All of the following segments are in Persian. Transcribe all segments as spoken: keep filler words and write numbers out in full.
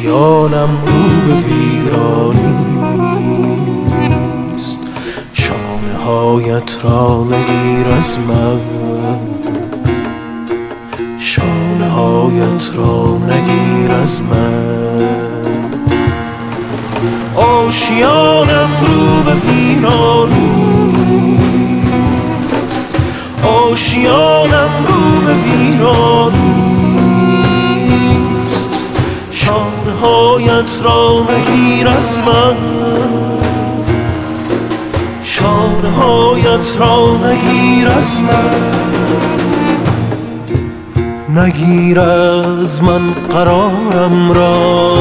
آشیانم رو به ویرانیست. شانه هایت را نگیر از من، شانه هایت را نگیر از من. آشیانم رو به ویرانیست، آشیانم رو به ویرانیست. شانه هایت را نگیر از من، شانه هایت را نگیر از من. نگیر از من قرارم را،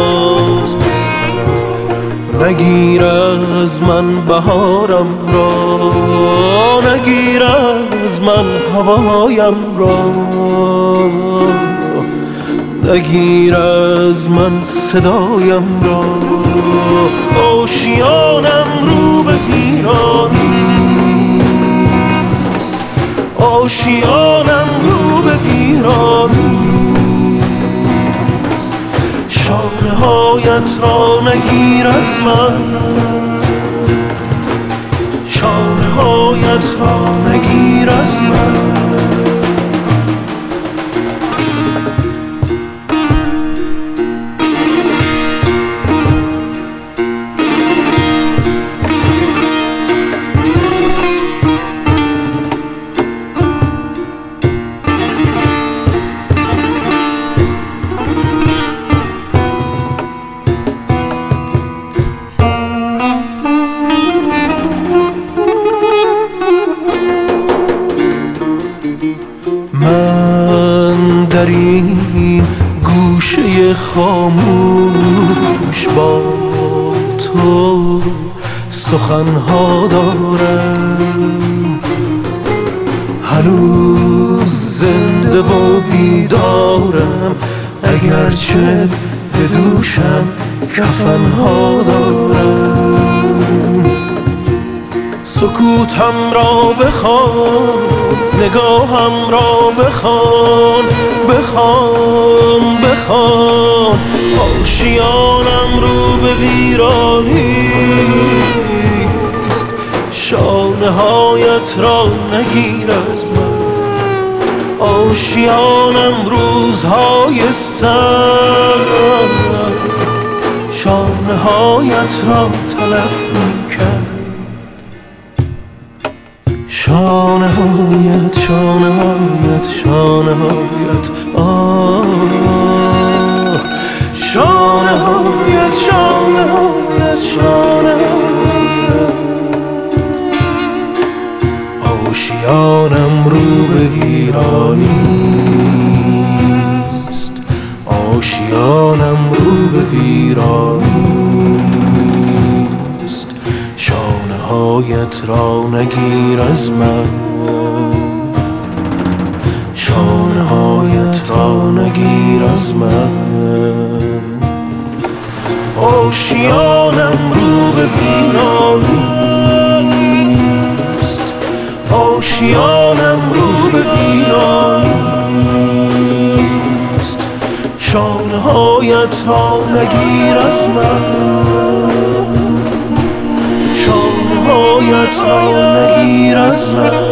نگیر از من بهارم را، نگیر از من هوایم را، نگیر از من صدایم را. آشیانم رو به ویرانیست، آشیانم رو به ویرانیست. شانه هایت را نگیر از من، شانه هایت را نگیر از من. در این گوشه خاموش با تو سخنها دارم. هنوز زنده و بیدارم، اگرچه به دوشم کفنها دارم. سکوتم را بخوان، نگاهم را بخوان، بخوان بخوان. آشیانم رو به ویرانیست، شانه هایت را نگیر از من. آشیانم روزهای سرد، شانه هایت را طلب می‌کرد. شانه هایت، شانه هایت، شانه هایت، آه شانه هایت، شانه هایت، شانه هایت. آشیانم رو به ویرانیست، آشیانم رو به ویرانیست. شانه هایت را نگیر از من، شانه هایت را نگیر از من. آشیانم رو به ویرانیست، آشیانم رو به ویرانیست. شانه هایت را نگیر از من، شانه هایت را نگیر از من.